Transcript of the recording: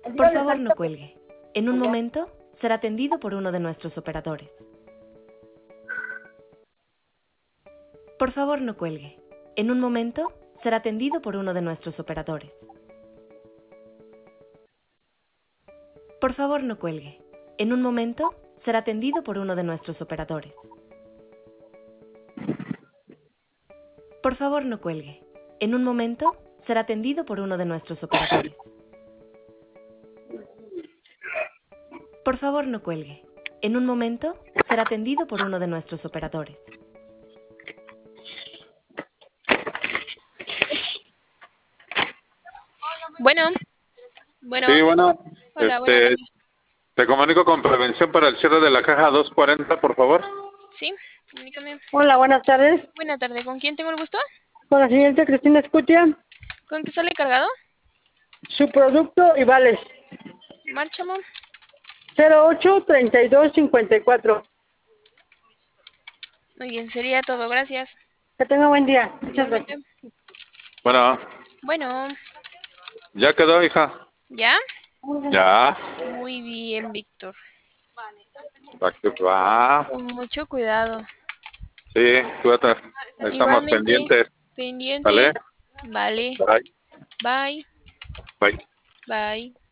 Por favor, no cuelgue. En un momento será atendido por uno de nuestros operadores. Por favor, no cuelgue. En un momento será atendido por uno de nuestros operadores. Por favor, no cuelgue. En un momento será atendido por uno de nuestros operadores. Por favor, no cuelgue. En un momento será atendido por uno de nuestros operadores. Por favor, no cuelgue. En un momento será atendido por uno de nuestros operadores. Bueno, Sí, bueno, hola, buenas tardes. te comunico con prevención para el cierre de la caja 240, por favor. Sí, comunícame. Hola, buenas tardes. Buena tarde, ¿con quién tengo el gusto? Con la señorita Cristina Escutia, ¿Con qué sale cargado? su producto y vales Márchamo. 08-32-54. Muy bien, sería todo, gracias. Que tenga buen día. Muchas Igualmente. gracias. Bueno, Bueno, ¿ya quedó, hija? ¿ya? Ya. Muy bien, Víctor. ¿Para qué va? Con mucho cuidado. Sí, cuídate. Estamos Igualmente, pendientes. pendiente. ¿Vale? Vale. Bye. Bye. Bye. Bye.